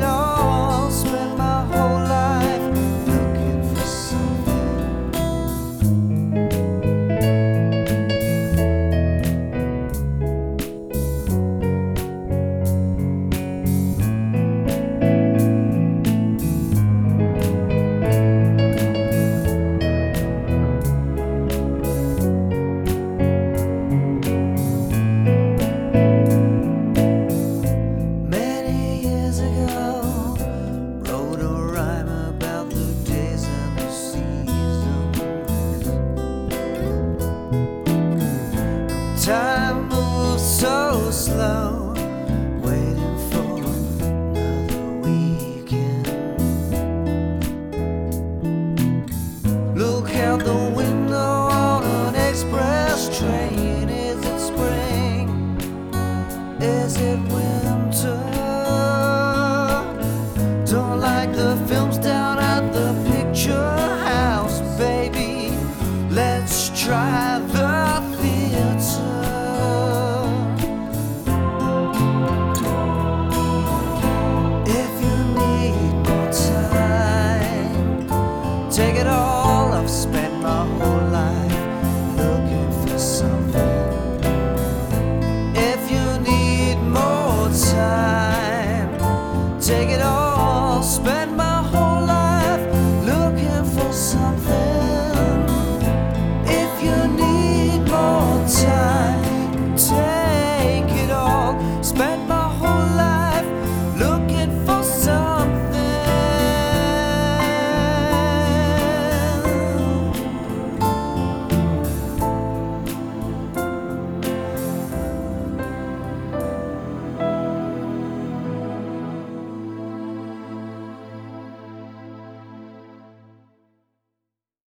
all, spent my whole life looking for something. Time moves so slow, waiting for another weekend. Look out the window on an express train. Is it spring? Is it winter? Don't like the films down at the picture house, baby. Let's try the theater. Take it all, I've spent my whole life looking for something. If you need more time, take it all, spend